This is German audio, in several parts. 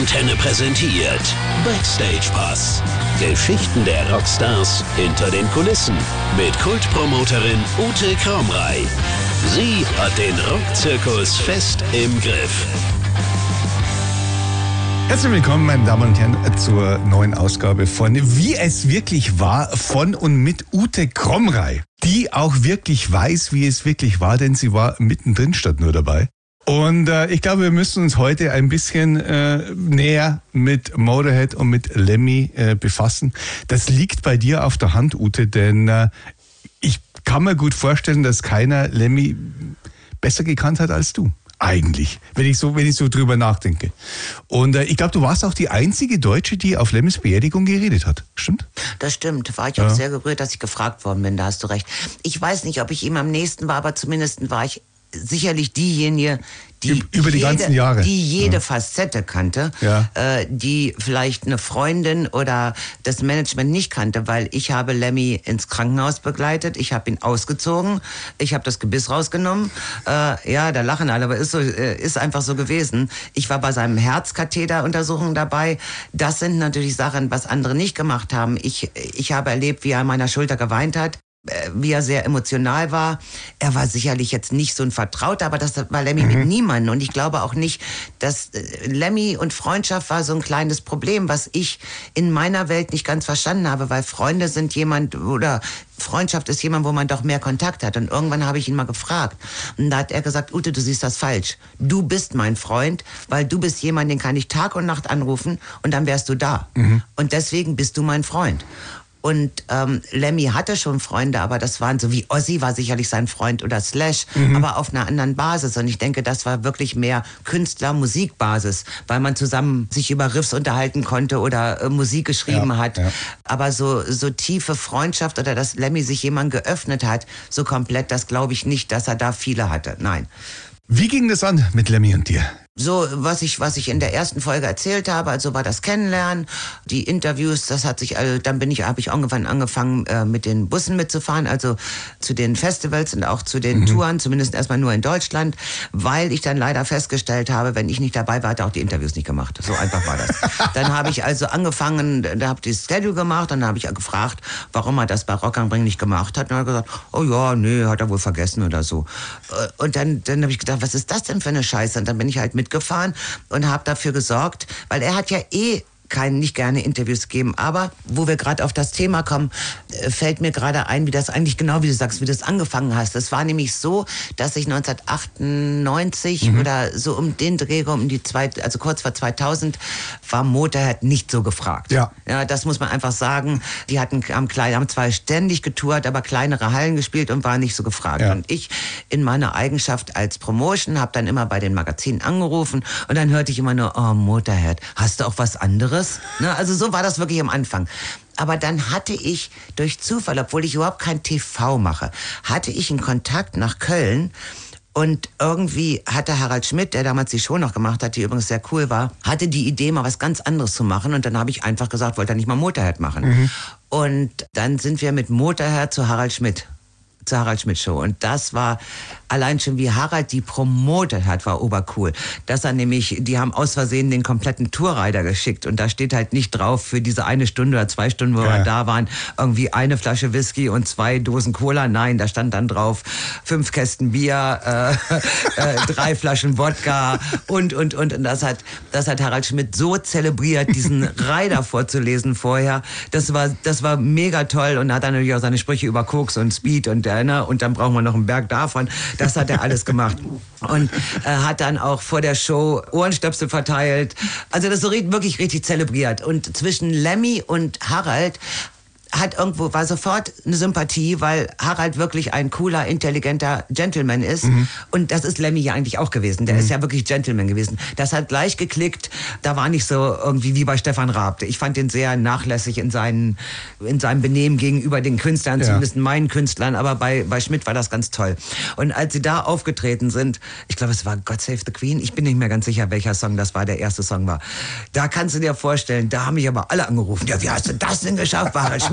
Antenne präsentiert Backstage Pass. Geschichten der Rockstars hinter den Kulissen mit Kultpromoterin Ute Kromrey. Sie hat den Rockzirkus fest im Griff. Herzlich willkommen, meine Damen und Herren, zur neuen Ausgabe von Wie es wirklich war von und mit Ute Kromrey, die auch wirklich weiß, wie es wirklich war, denn sie war mittendrin statt nur dabei. Und ich glaube, wir müssen uns heute ein bisschen näher mit Motorhead und mit Lemmy befassen. Das liegt bei dir auf der Hand, Ute, denn ich kann mir gut vorstellen, dass keiner Lemmy besser gekannt hat als du. Eigentlich, wenn ich so drüber nachdenke. Und ich glaube, du warst auch die einzige Deutsche, die auf Lemmys Beerdigung geredet hat. Stimmt? Das stimmt. War ich auch sehr gerührt, dass ich gefragt worden bin. Da hast du recht. Ich weiß nicht, ob ich ihm am nächsten war, aber zumindest war ich sicherlich diejenige, die über die ganzen Jahre, die jede Facette kannte, die vielleicht eine Freundin oder das Management nicht kannte, weil ich habe Lemmy ins Krankenhaus begleitet, ich habe ihn ausgezogen, ich habe das Gebiss rausgenommen, da lachen alle, aber ist einfach so gewesen. Ich war bei seinem Herzkatheteruntersuchung dabei. Das sind natürlich Sachen, was andere nicht gemacht haben. Ich habe erlebt, wie er an meiner Schulter geweint hat, wie er sehr emotional war. Er war sicherlich jetzt nicht so ein Vertrauter, aber das war Lemmy mit niemandem. Und ich glaube auch nicht, dass Lemmy und Freundschaft war so ein kleines Problem, was ich in meiner Welt nicht ganz verstanden habe, weil Freunde sind jemand, oder Freundschaft ist jemand, wo man doch mehr Kontakt hat. Und irgendwann habe ich ihn mal gefragt. Und da hat er gesagt, Ute, du siehst das falsch. Du bist mein Freund, weil du bist jemand, den kann ich Tag und Nacht anrufen und dann wärst du da. Und deswegen bist du mein Freund. Und Lemmy hatte schon Freunde, aber das waren so wie Ozzy war sicherlich sein Freund oder Slash, aber auf einer anderen Basis. Und ich denke, das war wirklich mehr Künstler-Musikbasis, weil man zusammen sich über Riffs unterhalten konnte oder Musik geschrieben hat. Ja. Aber so tiefe Freundschaft oder dass Lemmy sich jemand geöffnet hat, so komplett, das glaube ich nicht, dass er da viele hatte. Nein. Wie ging das an mit Lemmy und dir? So, was ich in der ersten Folge erzählt habe, also war das Kennenlernen, die Interviews, das hat sich, dann habe ich irgendwann angefangen, mit den Bussen mitzufahren, also zu den Festivals und auch zu den Touren, zumindest erstmal nur in Deutschland, weil ich dann leider festgestellt habe, wenn ich nicht dabei war, hat er auch die Interviews nicht gemacht. So einfach war das. Dann habe ich also angefangen, da habe ich das Schedule gemacht, dann habe ich gefragt, warum er das bei Rock am Ring nicht gemacht hat. Und er hat gesagt, oh ja, nee, hat er wohl vergessen oder so. Und dann habe ich gedacht, was ist das denn für eine Scheiße? Und dann bin ich halt mitgefahren und habe dafür gesorgt, weil er hat ja nicht gerne Interviews geben, aber wo wir gerade auf das Thema kommen, fällt mir gerade ein, wie das eigentlich genau, wie du sagst, wie du das angefangen hast. Es war nämlich so, dass ich 1998 oder so um den Dreh, also kurz vor 2000, war Motorhead nicht so gefragt. Ja, das muss man einfach sagen. Die haben zwar ständig getourt, aber kleinere Hallen gespielt und waren nicht so gefragt. Ja. Und ich in meiner Eigenschaft als Promotion habe dann immer bei den Magazinen angerufen und dann hörte ich immer nur, oh Motorhead, hast du auch was anderes? Ne, also so war das wirklich am Anfang. Aber dann hatte ich durch Zufall, obwohl ich überhaupt kein TV mache, hatte ich einen Kontakt nach Köln. Und irgendwie hatte Harald Schmidt, der damals die Show noch gemacht hat, die übrigens sehr cool war, hatte die Idee, mal was ganz anderes zu machen. Und dann habe ich einfach gesagt, wollte er nicht mal Motorhead machen. Und dann sind wir mit Motorhead zur Harald Schmidt Show. Und das war allein schon, wie Harald die promotet hat, war obercool. Dass er nämlich, die haben aus Versehen den kompletten Tourrider geschickt und da steht halt nicht drauf für diese 1 Stunde oder 2 Stunden, wo wir da waren, irgendwie 1 Flasche Whisky und 2 Dosen Cola. Nein, da stand dann drauf 5 Kästen Bier, 3 Flaschen Wodka und das hat Harald Schmidt so zelebriert, diesen Rider vorzulesen vorher. Das war mega toll und hat dann natürlich auch seine Sprüche über Koks und Speed und dann brauchen wir noch einen Berg davon. Das hat er alles gemacht. Und hat dann auch vor der Show Ohrenstöpsel verteilt. Also das so wirklich richtig zelebriert. Und zwischen Lemmy und Harald war sofort eine Sympathie, weil Harald wirklich ein cooler, intelligenter Gentleman ist. Und das ist Lemmy ja eigentlich auch gewesen. Der ist ja wirklich Gentleman gewesen. Das hat gleich geklickt. Da war nicht so irgendwie wie bei Stefan Raab. Ich fand ihn sehr nachlässig in seinem Benehmen gegenüber den Künstlern, zumindest meinen Künstlern. Aber bei Schmidt war das ganz toll. Und als sie da aufgetreten sind, ich glaube, es war God Save the Queen. Ich bin nicht mehr ganz sicher, welcher Song das war, der erste Song war. Da kannst du dir vorstellen, da haben mich aber alle angerufen. Ja, wie hast du das denn geschafft, Harald Schmidt?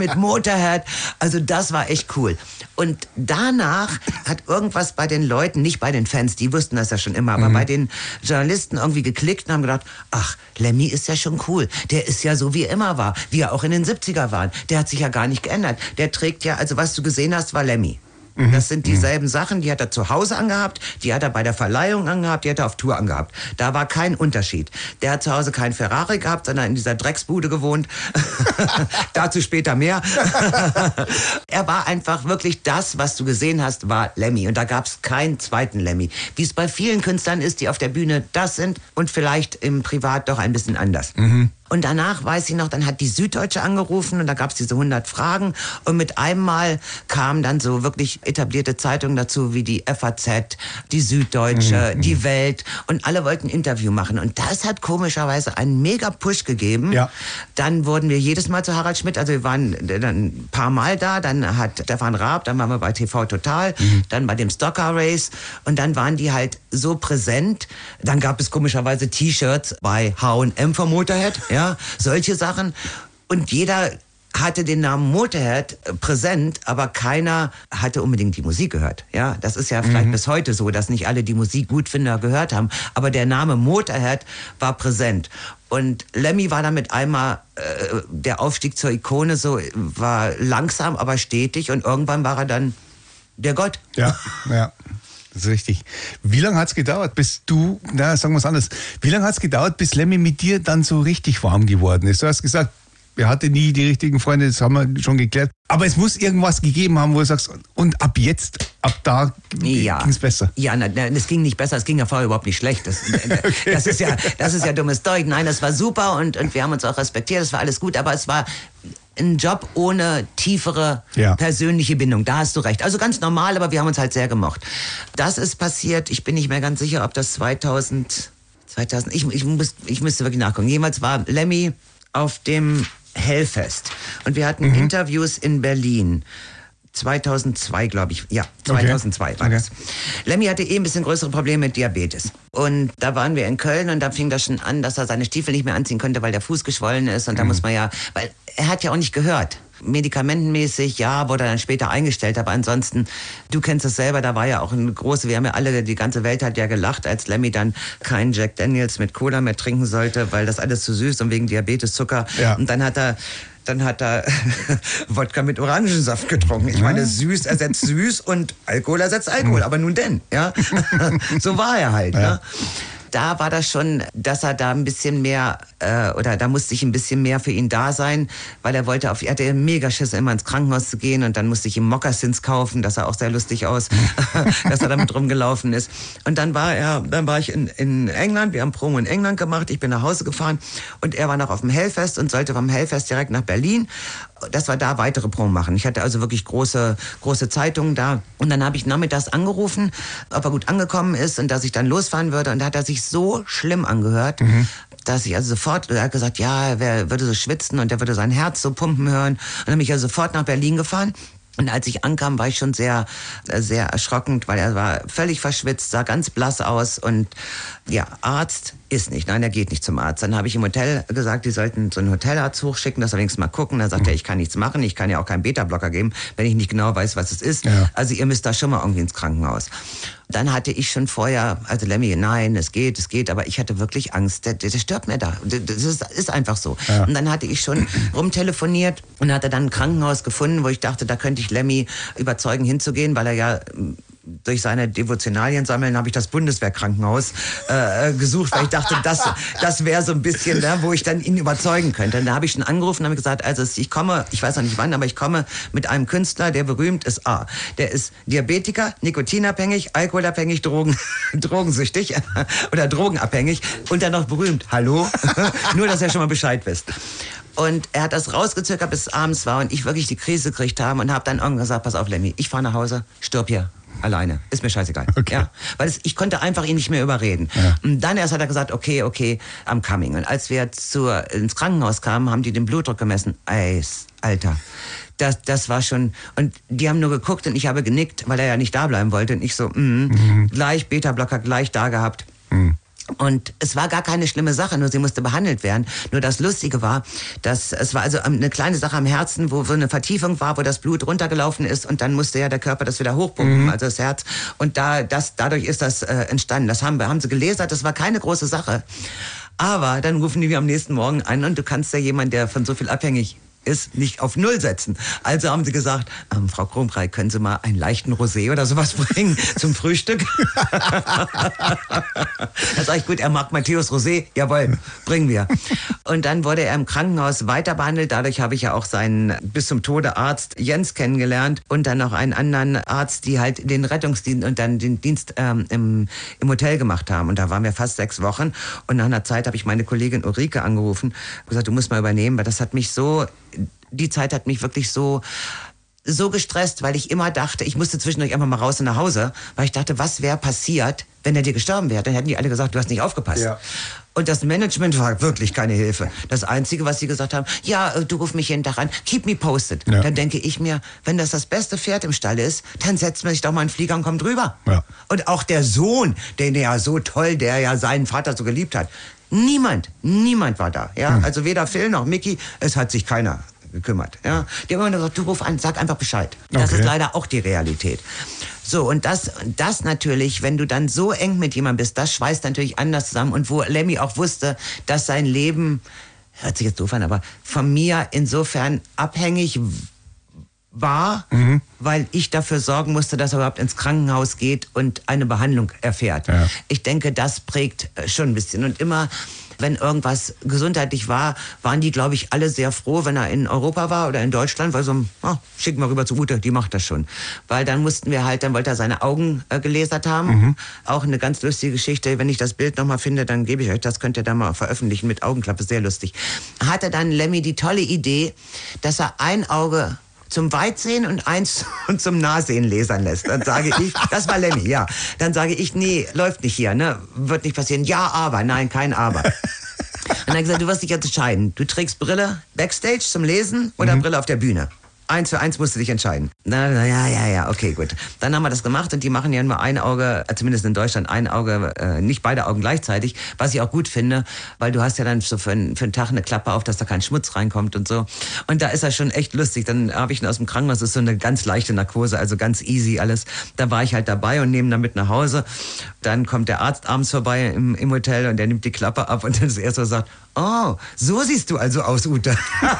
mit Motorhead. Also das war echt cool. Und danach hat irgendwas bei den Leuten, nicht bei den Fans, die wussten das ja schon immer, aber bei den Journalisten irgendwie geklickt und haben gedacht, ach, Lemmy ist ja schon cool. Der ist ja so, wie er immer war, wie er auch in den 70er war. Der hat sich ja gar nicht geändert. Der trägt ja, also was du gesehen hast, war Lemmy. Das sind dieselben Sachen, die hat er zu Hause angehabt, die hat er bei der Verleihung angehabt, die hat er auf Tour angehabt. Da war kein Unterschied. Der hat zu Hause kein Ferrari gehabt, sondern in dieser Drecksbude gewohnt. Dazu später mehr. Er war einfach wirklich das, was du gesehen hast, war Lemmy. Und da gab es keinen zweiten Lemmy. Wie es bei vielen Künstlern ist, die auf der Bühne das sind und vielleicht im Privat doch ein bisschen anders. Und danach, weiß ich noch, dann hat die Süddeutsche angerufen und da gab es diese 100 Fragen und mit einem Mal kamen dann so wirklich etablierte Zeitungen dazu, wie die FAZ, die Süddeutsche, die Welt und alle wollten ein Interview machen und das hat komischerweise einen mega Push gegeben. Ja. Dann wurden wir jedes Mal zu Harald Schmidt, also wir waren dann ein paar Mal da, dann hat Stefan Raab, dann waren wir bei TV Total, dann bei dem Stocker Race und dann waren die halt so präsent. Dann gab es komischerweise T-Shirts bei H&M von Motorhead, ja, solche Sachen. Und jeder hatte den Namen Motorhead präsent, aber keiner hatte unbedingt die Musik gehört. Ja, das ist ja vielleicht bis heute so, dass nicht alle die Musik gut finden oder gehört haben. Aber der Name Motorhead war präsent. Und Lemmy war damit einmal, der Aufstieg zur Ikone so, war langsam, aber stetig. Und irgendwann war er dann der Gott. Ja, ja. Das ist richtig. Wie lange hat es gedauert, bis du, sagen wir es anders, wie lange hat es gedauert, bis Lemmy mit dir dann so richtig warm geworden ist? Du hast gesagt, er hatte nie die richtigen Freunde, das haben wir schon geklärt. Aber es muss irgendwas gegeben haben, wo du sagst, und ab jetzt, ab da ging es besser. Ja, es ging nicht besser, es ging ja vorher überhaupt nicht schlecht. Das ist ja dummes Zeug. Nein, das war super und wir haben uns auch respektiert, das war alles gut, aber es war ein Job ohne tiefere persönliche Bindung. Da hast du recht. Also ganz normal, aber wir haben uns halt sehr gemocht. Das ist passiert, ich bin nicht mehr ganz sicher, ob das 2000 ich müsste wirklich nachgucken. Jemals war Lemmy auf dem Hellfest und wir hatten Interviews in Berlin. 2002, glaube ich. Ja, 2002 war das. Lemmy hatte ein bisschen größere Probleme mit Diabetes. Und da waren wir in Köln und da fing das schon an, dass er seine Stiefel nicht mehr anziehen konnte, weil der Fuß geschwollen ist. Und da muss man ja, weil er hat ja auch nicht gehört. Medikamentenmäßig, ja, wurde dann später eingestellt, aber ansonsten, du kennst es selber, da war ja auch eine große, wir haben ja alle, die ganze Welt hat ja gelacht, als Lemmy dann keinen Jack Daniels mit Cola mehr trinken sollte, weil das alles zu süß und wegen Diabetes, Zucker. Ja. Und dann hat er Wodka mit Orangensaft getrunken. Ich meine, süß ersetzt süß und Alkohol ersetzt Alkohol. Aber nun denn, ja. So war er halt, ja. Ne? Da war das schon, dass er da ein bisschen mehr, oder da musste ich ein bisschen mehr für ihn da sein, weil er hatte mega Schiss, immer ins Krankenhaus zu gehen und dann musste ich ihm Mokassins kaufen, das sah auch sehr lustig aus, dass er damit rumgelaufen ist. Und dann war ich in England, wir haben Promo in England gemacht, ich bin nach Hause gefahren und er war noch auf dem Hellfest und sollte vom Hellfest direkt nach Berlin, dass wir da weitere Promo machen. Ich hatte also wirklich große Zeitungen da und dann habe ich nachmittags angerufen, ob er gut angekommen ist und dass ich dann losfahren würde und da hat er sich so schlimm angehört, dass ich also sofort, er hat gesagt, ja, er würde so schwitzen und er würde sein Herz so pumpen hören. Und dann bin ich also sofort nach Berlin gefahren. Und als ich ankam, war ich schon sehr, sehr erschrocken, weil er war völlig verschwitzt, sah ganz blass aus und ja, Arzt ist nicht. Nein, er geht nicht zum Arzt. Dann habe ich im Hotel gesagt, die sollten so einen Hotelarzt hochschicken, dass er wenigstens mal gucken. Dann sagt er, ich kann nichts machen, ich kann ja auch keinen Beta-Blocker geben, wenn ich nicht genau weiß, was es ist. Ja. Also ihr müsst da schon mal irgendwie ins Krankenhaus. Dann hatte ich schon vorher, also Lemmy, nein, es geht, aber ich hatte wirklich Angst, der stirbt mir da. Das ist einfach so. Ja. Und dann hatte ich schon rumtelefoniert und hatte dann ein Krankenhaus gefunden, wo ich dachte, da könnte ich Lemmy überzeugen hinzugehen, weil er ja durch seine Devotionalien sammeln habe ich das Bundeswehrkrankenhaus gesucht, weil ich dachte, das wäre so ein bisschen, ne, wo ich dann ihn überzeugen könnte. Und da habe ich schon angerufen und habe gesagt, also ich komme, ich weiß noch nicht wann, aber ich komme mit einem Künstler, der berühmt ist. Der ist Diabetiker, nikotinabhängig, alkoholabhängig, drogensüchtig oder drogenabhängig und dann noch berühmt. Hallo? Nur, dass ihr schon mal Bescheid wisst. Und er hat das rausgezögert, bis es abends war und ich wirklich die Krise gekriegt habe und habe dann irgendwann gesagt, pass auf Lemmy, ich fahre nach Hause, stirb hier. Alleine. Ist mir scheißegal. Okay. Ja, weil ich konnte einfach ihn nicht mehr überreden. Ja. Und dann erst hat er gesagt, okay, I'm coming. Und als wir ins Krankenhaus kamen, haben die den Blutdruck gemessen. Alter, das war schon... Und die haben nur geguckt und ich habe genickt, weil er ja nicht da bleiben wollte. Und ich so, gleich Beta-Blocker, gleich da gehabt. Und es war gar keine schlimme Sache, nur sie musste behandelt werden. Nur das Lustige war, dass es war also eine kleine Sache am Herzen, wo so eine Vertiefung war, wo das Blut runtergelaufen ist und dann musste ja der Körper das wieder hochpumpen, also das Herz. Und dadurch ist das entstanden. Das haben sie gelasert, das war keine große Sache. Aber dann rufen die am nächsten Morgen an und du kannst ja jemanden, der von so viel abhängig ist, nicht auf Null setzen. Also haben sie gesagt, Frau Kromrey, können Sie mal einen leichten Rosé oder sowas bringen zum Frühstück? Da sag ich, gut, er mag Matthäus Rosé, jawohl, bringen wir. Und dann wurde er im Krankenhaus weiter behandelt. Dadurch habe ich ja auch seinen bis zum Tode Arzt Jens kennengelernt und dann noch einen anderen Arzt, die halt den Rettungsdienst und dann den Dienst im Hotel gemacht haben. Und da waren wir fast 6 Wochen. Und nach einer Zeit habe ich meine Kollegin Ulrike angerufen und gesagt, du musst mal übernehmen, weil das hat mich so... Die Zeit hat mich wirklich so gestresst, weil ich immer dachte, ich musste zwischendurch einfach mal raus und nach Hause, weil ich dachte, was wäre passiert, wenn er dir gestorben wäre? Dann hätten die alle gesagt, du hast nicht aufgepasst. Ja. Und das Management war wirklich keine Hilfe. Das Einzige, was sie gesagt haben, ja, du ruf mich jeden Tag an, keep me posted. Ja. Dann denke ich mir, wenn das beste Pferd im Stall ist, dann setzt man sich doch mal einen Flieger und kommt rüber. Ja. Und auch der Sohn, den ja so toll, der ja seinen Vater so geliebt hat, niemand war da. Ja? Also weder Phil noch Mickey, es hat sich keiner gekümmert. Ja? Die haben immer gesagt, du ruf an, sag einfach Bescheid. Das ist leider auch die Realität. So, und das natürlich, wenn du dann so eng mit jemandem bist, das schweißt natürlich anders zusammen. Und wo Lemmy auch wusste, dass sein Leben, hört sich jetzt doof an, aber von mir insofern abhängig war, weil ich dafür sorgen musste, dass er überhaupt ins Krankenhaus geht und eine Behandlung erfährt. Ja. Ich denke, das prägt schon ein bisschen. Und immer, wenn irgendwas gesundheitlich war, waren die, glaube ich, alle sehr froh, wenn er in Europa war oder in Deutschland, weil so, schicken wir rüber zu Ute, die macht das schon. Weil dann mussten wir halt, dann wollte er seine Augen gelasert haben. Auch eine ganz lustige Geschichte. Wenn ich das Bild nochmal finde, dann gebe ich euch das, könnt ihr da mal veröffentlichen mit Augenklappe, sehr lustig. Hatte dann Lemmy die tolle Idee, dass er ein Auge zum Weitsehen und eins zum Nahsehen lasern lässt. Dann sage ich, das war Lemmy, ja. Dann sage ich, nee, läuft nicht hier, ne? Wird nicht passieren. Ja, aber, nein, kein Aber. Und dann hat er gesagt, du wirst dich jetzt entscheiden. Du trägst Brille Backstage zum Lesen oder Brille auf der Bühne. 1 für 1 musst du dich entscheiden. Ja, okay, gut. Dann haben wir das gemacht und die machen ja nur ein Auge, zumindest in Deutschland ein Auge, nicht beide Augen gleichzeitig, was ich auch gut finde, weil du hast ja dann so für einen Tag eine Klappe auf, dass da kein Schmutz reinkommt und so. Und da ist das schon echt lustig. Dann habe ich ihn aus dem Krankenhaus, das ist so eine ganz leichte Narkose, also ganz easy alles. Da war ich halt dabei und nehme ihn dann mit nach Hause. Dann kommt der Arzt abends vorbei im Hotel und der nimmt die Klappe ab und dann ist er so sagt, oh, so siehst du also aus, Ute.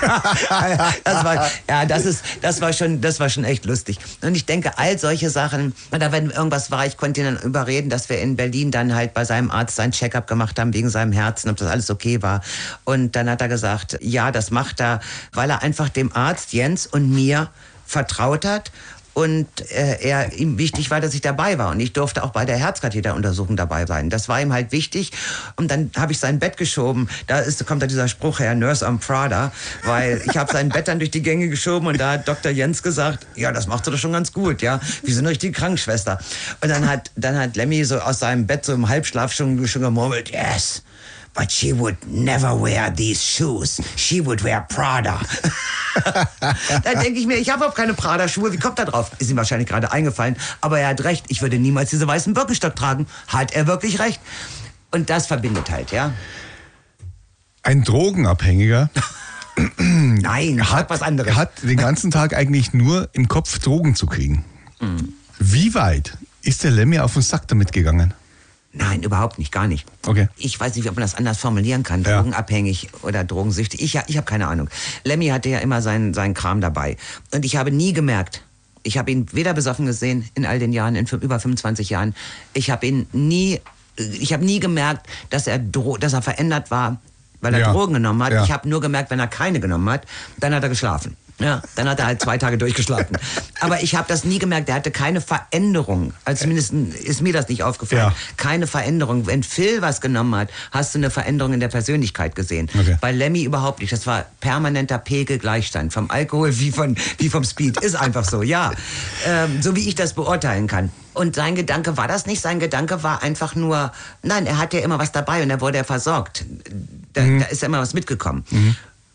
Das war schon echt lustig. Und ich denke, all solche Sachen, oder wenn irgendwas war, ich konnte ihn dann überreden, dass wir in Berlin dann halt bei seinem Arzt seinen Check-up gemacht haben wegen seinem Herzen, ob das alles okay war. Und dann hat er gesagt, ja, das macht er, weil er einfach dem Arzt Jens und mir vertraut hat. Und ihm wichtig war, dass ich dabei war. Und ich durfte auch bei der Herzkatheteruntersuchung dabei sein. Das war ihm halt wichtig. Und dann habe ich sein Bett geschoben. Kommt da dieser Spruch her, Nurse on Prada. Weil ich habe sein Bett dann durch die Gänge geschoben und da hat Dr. Jens gesagt, ja, das machst du doch schon ganz gut, ja. Wir sind eine richtige Krankenschwester. Und dann hat Lemmy so aus seinem Bett so im Halbschlaf schon gemurmelt, yes. But she would never wear these shoes. She would wear Prada. Da denke ich mir, ich habe auch keine Prada-Schuhe. Wie kommt er drauf? Ist ihm wahrscheinlich gerade eingefallen. Aber er hat recht. Ich würde niemals diese weißen Birkenstock tragen. Hat er wirklich recht? Und das verbindet halt, ja. Ein Drogenabhängiger Nein, hat was anderes. Hat den ganzen Tag eigentlich nur im Kopf Drogen zu kriegen. Wie weit ist der Lemmy auf den Sack damit gegangen? Nein, überhaupt nicht, gar nicht. Okay. Ich weiß nicht, ob man das anders formulieren kann, drogenabhängig oder drogensüchtig. Ich habe keine Ahnung. Lemmy hatte ja immer seinen Kram dabei. Und ich habe nie gemerkt, ich habe ihn weder besoffen gesehen in all den Jahren, in über 25 Jahren. Ich habe nie gemerkt, dass er verändert war, weil er Drogen genommen hat. Ja. Ich habe nur gemerkt, wenn er keine genommen hat, dann hat er geschlafen. Ja, dann hat er halt 2 Tage durchgeschlafen. Aber ich habe das nie gemerkt, er hatte keine Veränderung. Also zumindest ist mir das nicht aufgefallen. Ja. Keine Veränderung. Wenn Phil was genommen hat, hast du eine Veränderung in der Persönlichkeit gesehen. Okay. Bei Lemmy überhaupt nicht. Das war permanenter Pegelgleichstand. Vom Alkohol wie vom Speed. Ist einfach so, ja. So wie ich das beurteilen kann. Und sein Gedanke war das nicht. Sein Gedanke war einfach nur, nein, er hat ja immer was dabei und er wurde ja versorgt. Da ist ja immer was mitgekommen.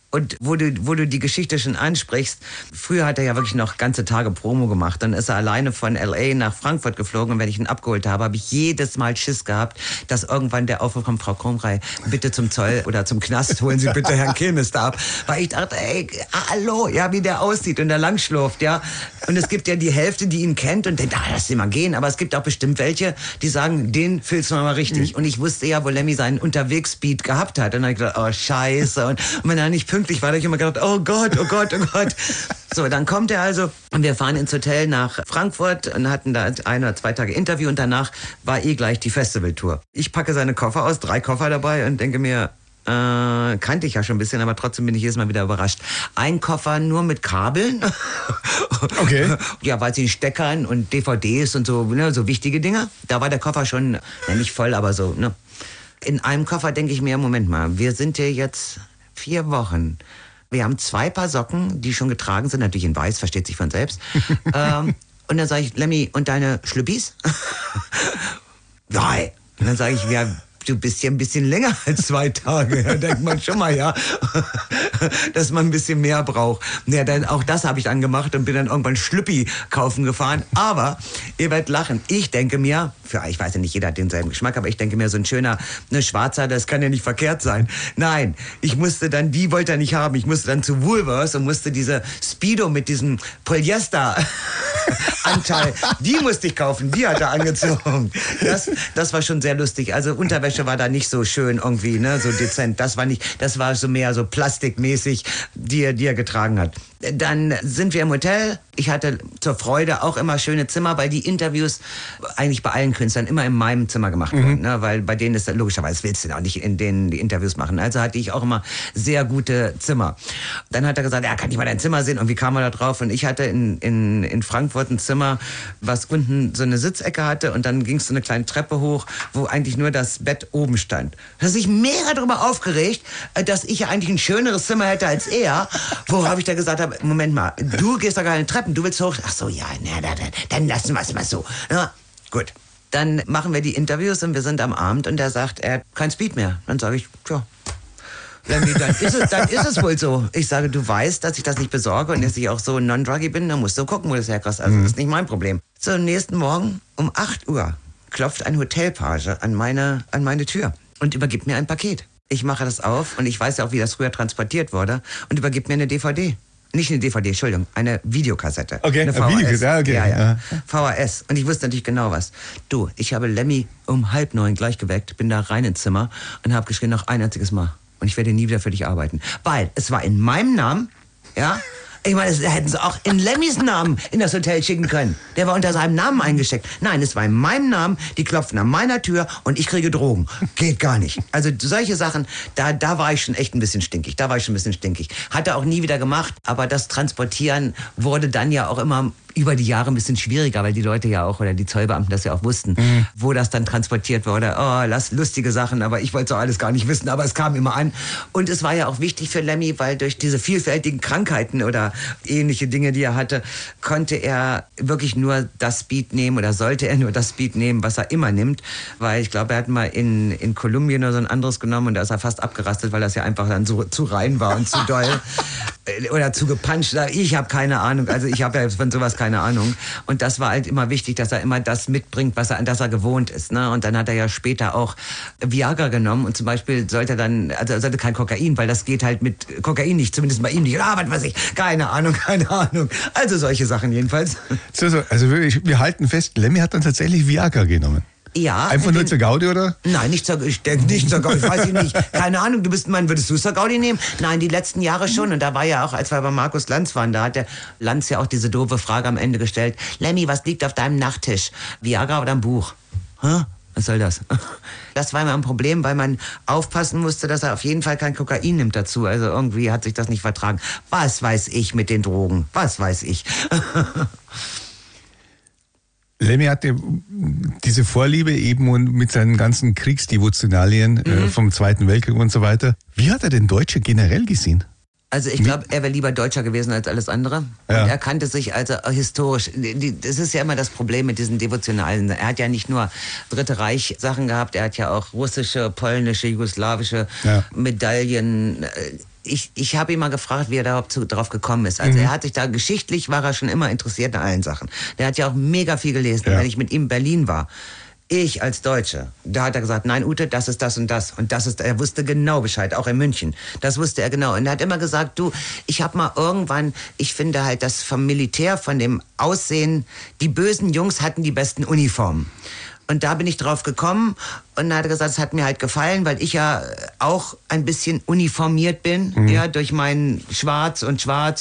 Und wo du die Geschichte schon ansprichst, früher hat er ja wirklich noch ganze Tage Promo gemacht. Dann ist er alleine von L.A. nach Frankfurt geflogen und wenn ich ihn abgeholt habe, habe ich jedes Mal Schiss gehabt, dass irgendwann der Aufruf kommt, Frau Kromrey, bitte zum Zoll oder zum Knast, holen Sie bitte Herrn Kilmes da ab. Weil ich dachte, ey, hallo, ja, wie der aussieht und der langschlurft, ja. Und es gibt ja die Hälfte, die ihn kennt und denkt, lass ihn mal gehen. Aber es gibt auch bestimmt welche, die sagen, den fühlst du mal richtig. Und ich wusste ja, wo Lemmy seinen Unterwegs-Speed gehabt hat. Und dann habe ich gedacht, oh, scheiße. Und wenn er nicht pünktlich war, habe ich immer gedacht, oh Gott, oh Gott, oh Gott. So, dann kommt er also und wir fahren ins Hotel nach Frankfurt und hatten da 1 oder 2 Tage Interview und danach war gleich die Festivaltour. Ich packe seine Koffer aus, 3 Koffer dabei und denke mir, kannte ich ja schon ein bisschen, aber trotzdem bin ich jedes Mal wieder überrascht. Ein Koffer nur mit Kabeln. Okay. Ja, weil sie Steckern und DVDs und so, ne, so wichtige Dinge. Da war der Koffer schon, nicht voll, aber so, ne. In einem Koffer denke ich mir, Moment mal, wir sind hier jetzt 4 Wochen. Wir haben 2 Paar Socken, die schon getragen sind, natürlich in weiß, versteht sich von selbst. Und dann sage ich, Lemmy, und deine Schlüppis? Nein. Und dann sage ich, ja, du bist ja ein bisschen länger als 2 Tage. Da denkt man schon mal, ja, dass man ein bisschen mehr braucht. Ja, dann auch das habe ich dann gemacht und bin dann irgendwann Schlüppi kaufen gefahren. Aber ihr werdet lachen. Ich denke mir, ich weiß ja nicht, jeder hat denselben Geschmack, aber ich denke mir, so ein schöner, schwarzer, das kann ja nicht verkehrt sein. Nein, ich musste dann, die wollte er nicht haben. Ich musste dann zu Woolworths und musste diese Speedo mit diesem Polyester-Anteil, die musste ich kaufen. Die hat er angezogen. Das war schon sehr lustig. Also Unterwäsche war da nicht so schön irgendwie, ne, so dezent. Das war so mehr so plastikmäßig, die er getragen hat. Dann sind wir im Hotel. Ich hatte zur Freude auch immer schöne Zimmer, weil die Interviews eigentlich bei allen Künstlern immer in meinem Zimmer gemacht wurden. Ne? Weil bei denen ist logischerweise willst du auch nicht in denen die Interviews machen. Also hatte ich auch immer sehr gute Zimmer. Dann hat er gesagt, ja, kann ich mal dein Zimmer sehen? Und wie kam er da drauf? Und ich hatte in Frankfurt ein Zimmer, was unten so eine Sitzecke hatte und dann ging es so eine kleine Treppe hoch, wo eigentlich nur das Bett oben stand. Da hat sich mega darüber aufgeregt, dass ich ja eigentlich ein schöneres Zimmer hätte als er. Worauf ich da gesagt habe, Moment mal, du gehst da gar nicht Treppen, du willst hoch. Ach so, ja, dann lassen wir es mal so. Ja, gut. Dann machen wir die Interviews und wir sind am Abend und er sagt, er hat kein Speed mehr. Dann sage ich, tja, dann ist es wohl so. Ich sage, du weißt, dass ich das nicht besorge und dass ich auch so non-druggy bin, dann musst du gucken, wo das herkostet. Also das ist nicht mein Problem. So, am nächsten Morgen um 8 Uhr klopft ein Hotelpage an meine Tür und übergibt mir ein Paket. Ich mache das auf und ich weiß ja auch, wie das früher transportiert wurde und übergibt mir eine DVD. Nicht eine DVD, Entschuldigung, eine Videokassette. Okay, eine VHS. Videokassette, okay. Ja. VHS. Und ich wusste natürlich genau was. Du, ich habe Lemmy um 8:30 gleich geweckt, bin da rein ins Zimmer und habe geschrien, noch ein einziges Mal. Und ich werde nie wieder für dich arbeiten. Weil es war in meinem Namen, ja. Ich meine, das hätten sie auch in Lemmys Namen in das Hotel schicken können. Der war unter seinem Namen eingesteckt. Nein, es war in meinem Namen, die klopfen an meiner Tür und ich kriege Drogen. Geht gar nicht. Also solche Sachen, da war ich schon echt ein bisschen stinkig. Hat er auch nie wieder gemacht, aber das Transportieren wurde dann ja auch immer über die Jahre ein bisschen schwieriger, weil die Leute ja auch, oder die Zollbeamten das ja auch wussten, wo das dann transportiert wurde. Oh, lustige Sachen, aber ich wollte so alles gar nicht wissen, aber es kam immer an. Und es war ja auch wichtig für Lemmy, weil durch diese vielfältigen Krankheiten oder ähnliche Dinge, die er hatte, konnte er wirklich nur das Speed nehmen oder sollte er nur das Speed nehmen, was er immer nimmt. Weil ich glaube, er hat mal in Kolumbien oder so ein anderes genommen und da ist er fast abgerastet, weil das ja einfach dann so zu rein war und zu doll. Oder zu gepuncht. Ich habe keine Ahnung. Also ich habe ja von sowas keine Ahnung. Und das war halt immer wichtig, dass er immer das mitbringt, an das er gewohnt ist. Ne? Und dann hat er ja später auch Viagra genommen. Und zum Beispiel sollte er sollte kein Kokain, weil das geht halt mit Kokain nicht, zumindest bei ihm nicht. Ah, was weiß ich. Keine Ahnung. Also solche Sachen jedenfalls. Also wir halten fest, Lemmy hat dann tatsächlich Viagra genommen. Ja. Einfach nur zur Gaudi, oder? Nein, nicht zur Gaudi, weiß ich nicht. Keine Ahnung, würdest du zur Gaudi nehmen? Nein, die letzten Jahre schon. Und da war ja auch, als wir bei Markus Lanz waren, da hat der Lanz ja auch diese doofe Frage am Ende gestellt. Lemmy, was liegt auf deinem Nachttisch? Viagra oder ein Buch? Hä? Was soll das? Das war immer ein Problem, weil man aufpassen musste, dass er auf jeden Fall kein Kokain nimmt dazu. Also irgendwie hat sich das nicht vertragen. Was weiß ich mit den Drogen? Was weiß ich? Lemmy hatte diese Vorliebe eben und mit seinen ganzen Kriegsdevotionalien vom Zweiten Weltkrieg und so weiter. Wie hat er denn Deutsche generell gesehen? Also ich glaube, er wäre lieber Deutscher gewesen als alles andere. Ja. Und er kannte sich also historisch. Das ist ja immer das Problem mit diesen Devotionalen. Er hat ja nicht nur Dritte Reich Sachen gehabt, er hat ja auch russische, polnische, jugoslawische Medaillen. ich habe ihn mal gefragt, wie er da drauf gekommen ist. Also er hat sich da, geschichtlich war er schon immer interessiert an allen Sachen. Der hat ja auch mega viel gelesen. Ja. Wenn ich mit ihm in Berlin war, ich als Deutsche, da hat er gesagt, nein Ute, das ist das und das. Und das ist, er wusste genau Bescheid, auch in München. Das wusste er genau. Und er hat immer gesagt, du, ich habe mal irgendwann, ich finde halt, dass vom Militär, von dem Aussehen, die bösen Jungs hatten die besten Uniformen. Und da bin ich drauf gekommen und dann hat er gesagt, es hat mir halt gefallen, weil ich ja auch ein bisschen uniformiert bin, ja, durch mein Schwarz und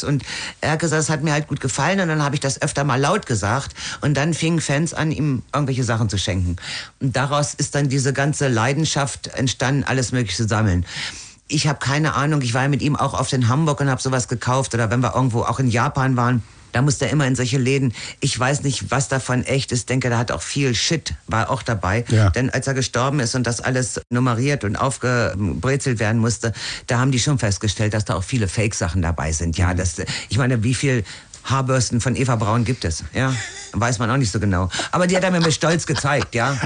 er hat gesagt, es hat mir halt gut gefallen und dann habe ich das öfter mal laut gesagt und dann fingen Fans an, ihm irgendwelche Sachen zu schenken. Und daraus ist dann diese ganze Leidenschaft entstanden, alles Mögliche zu sammeln. Ich habe keine Ahnung, ich war ja mit ihm auch oft in Hamburg und habe sowas gekauft oder wenn wir irgendwo auch in Japan waren. Da musste er immer in solche Läden. Ich weiß nicht, was davon echt ist. Ich denke, da hat auch viel Shit, war auch dabei. Ja. Denn als er gestorben ist und das alles nummeriert und aufgebrezelt werden musste, da haben die schon festgestellt, dass da auch viele Fake-Sachen dabei sind. Ja, ich meine, wie viel Haarbürsten von Eva Braun gibt es? Ja, weiß man auch nicht so genau. Aber die hat er mir mit Stolz gezeigt, ja.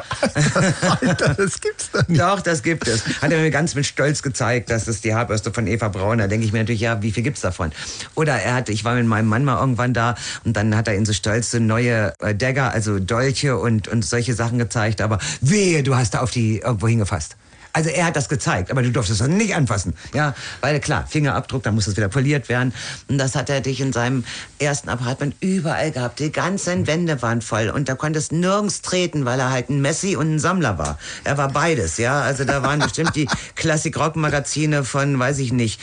Alter, das gibt's doch nicht. Doch, das gibt es. Hat er mir ganz mit Stolz gezeigt, das ist die Haarbürste von Eva Braun. Da denke ich mir natürlich, ja, wie viel gibt's davon? Oder ich war mit meinem Mann mal irgendwann da und dann hat er in so Stolz so neue Dagger, also Dolche und solche Sachen gezeigt. Aber wehe, du hast da auf die irgendwo hingefasst. Also er hat das gezeigt, aber du durftest das nicht anfassen. Ja, weil klar, Fingerabdruck, dann muss das wieder poliert werden. Und das hat er dich in seinem ersten Apartment überall gehabt. Die ganzen Wände waren voll und da konntest nirgends treten, weil er halt ein Messi und ein Sammler war. Er war beides, ja. Also da waren bestimmt die Classic-Rock-Magazine von, weiß ich nicht,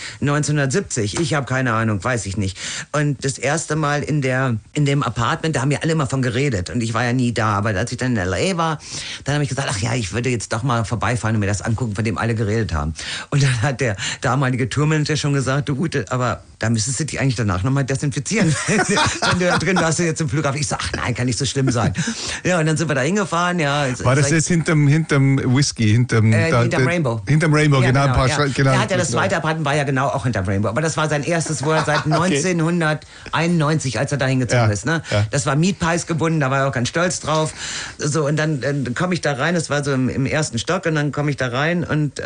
1970. Ich habe keine Ahnung, weiß ich nicht. Und das erste Mal in dem Apartment, da haben wir alle immer von geredet und ich war ja nie da. Aber als ich dann in L.A. war, dann habe ich gesagt, ach ja, ich würde jetzt doch mal vorbeifahren und mir das angucken, von dem alle geredet haben. Und dann hat der damalige Tourmanager schon gesagt, du Ute, aber da müsstest du dich eigentlich danach nochmal desinfizieren, wenn du da drin warst jetzt im Flughafen. Ich sag, ach nein, kann nicht so schlimm sein. Ja, und dann sind wir da hingefahren. Ja, war das jetzt hinterm Whisky? Hinterm Rainbow. Hinterm Rainbow, ja, genau. Genau. Er hat ja das zweite Apartment, war ja genau auch hinterm Rainbow. Aber das war sein erstes, wo er seit 1991, als er da hingezogen ist. Ne? Ja. Das war Mietpreis gebunden, da war er auch ganz stolz drauf. So, und dann komme ich da rein, das war so im ersten Stock, und dann komme ich da rein und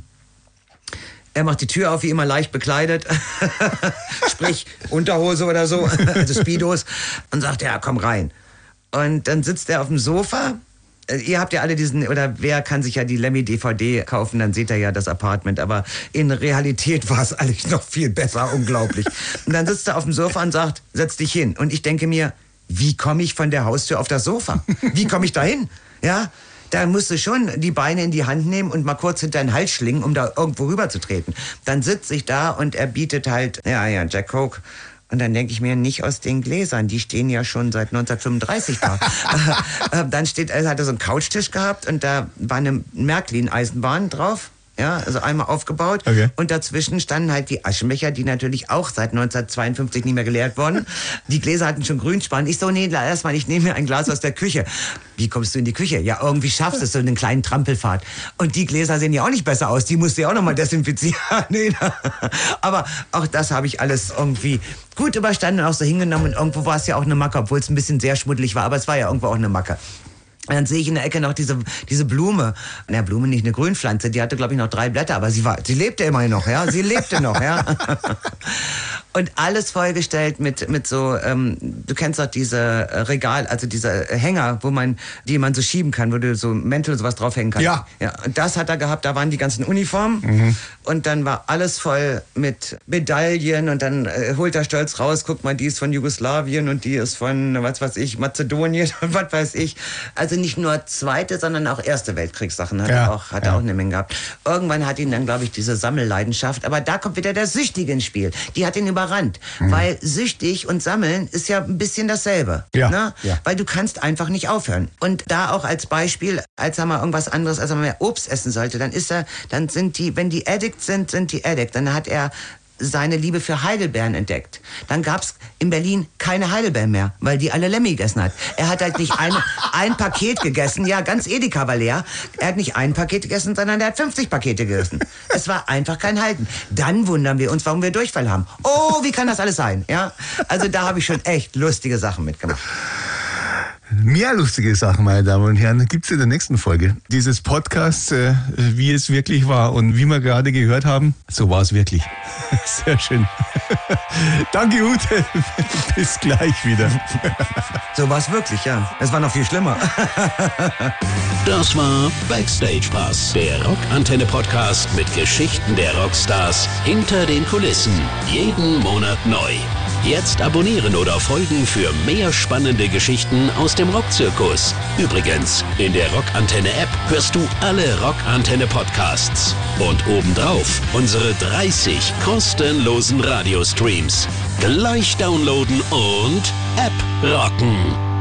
er macht die Tür auf, wie immer leicht bekleidet, sprich Unterhose oder so, also Speedos, und sagt, ja, komm rein. Und dann sitzt er auf dem Sofa. Ihr habt ja alle oder wer kann sich ja die Lemmy-DVD kaufen, dann seht ihr ja das Apartment. Aber in Realität war es eigentlich noch viel besser, unglaublich. Und dann sitzt er auf dem Sofa und sagt, setz dich hin. Und ich denke mir, wie komme ich von der Haustür auf das Sofa? Wie komme ich da hin? Ja? Da musst du schon die Beine in die Hand nehmen und mal kurz hinter den Hals schlingen, um da irgendwo rüber zu treten. Dann sitze ich da und er bietet halt, ja, Jack Coke. Und dann denke ich mir, nicht aus den Gläsern, die stehen ja schon seit 1935 da. Dann hat er so einen Couchtisch gehabt und da war eine Märklin-Eisenbahn drauf. Ja, also einmal aufgebaut. Okay. Und dazwischen standen halt die Aschenbecher, die natürlich auch seit 1952 nicht mehr geleert wurden. Die Gläser hatten schon Grünspan. Ich so, nee, lass mal, ich nehme mir ein Glas aus der Küche. Wie kommst du in die Küche? Ja, irgendwie schaffst du es, so einen kleinen Trampelfahrt. Und die Gläser sehen ja auch nicht besser aus. Die musst du ja auch nochmal desinfizieren. Nee, aber auch das habe ich alles irgendwie gut überstanden und auch so hingenommen. Und irgendwo war es ja auch eine Macke, obwohl es ein bisschen sehr schmuddelig war. Aber es war ja irgendwo auch eine Macke. Und dann sehe ich in der Ecke noch diese Blume. Na, Blume nicht, eine Grünpflanze. Die hatte, glaube ich, noch 3 Blätter. Aber sie lebte immerhin noch, ja. Sie lebte noch, ja. Und alles vollgestellt mit so, du kennst doch diese Regal, also diese Hänger, die man so schieben kann, wo du so Mäntel und sowas draufhängen kannst. Ja. Ja. Und das hat er gehabt, da waren die ganzen Uniformen. Mhm. Und dann war alles voll mit Medaillen und dann holt er stolz raus, guck mal, die ist von Jugoslawien und die ist von, was weiß ich, Mazedonien und was weiß ich. Also nicht nur Zweite, sondern auch Erste Weltkriegssachen hat er auch eine Menge gehabt. Irgendwann hat ihn dann, glaube ich, diese Sammelleidenschaft, aber da kommt wieder der Süchtige ins Spiel. Die hat ihn überrannt, weil süchtig und sammeln ist ja ein bisschen dasselbe. Ja. Ne? Ja. Weil du kannst einfach nicht aufhören. Und da auch als Beispiel, als er mal irgendwas anderes, als er mal mehr Obst essen sollte, dann sind die, wenn die Addict sind die Addict. Dann hat er seine Liebe für Heidelbeeren entdeckt. Dann gab's in Berlin keine Heidelbeeren mehr, weil die alle Lemmy gegessen hat. Er hat halt nicht ein Paket gegessen, ja, ganz Edeka war leer. Er hat nicht ein Paket gegessen, sondern er hat 50 Pakete gegessen. Es war einfach kein Halten. Dann wundern wir uns, warum wir Durchfall haben. Oh, wie kann das alles sein? Ja, also da habe ich schon echt lustige Sachen mitgemacht. Mehr lustige Sachen, meine Damen und Herren, gibt es in der nächsten Folge dieses Podcasts, wie es wirklich war. Und wie wir gerade gehört haben, so war es wirklich. Sehr schön. Danke, Ute. Bis gleich wieder. So war es wirklich, ja. Es war noch viel schlimmer. Das war Backstage Pass, der Rockantenne-Podcast mit Geschichten der Rockstars hinter den Kulissen. Jeden Monat neu. Jetzt abonnieren oder folgen für mehr spannende Geschichten aus dem Rockzirkus. Übrigens, in der Rockantenne-App hörst du alle Rockantenne-Podcasts. Und obendrauf unsere 30 kostenlosen Radiostreams. Gleich downloaden und App rocken.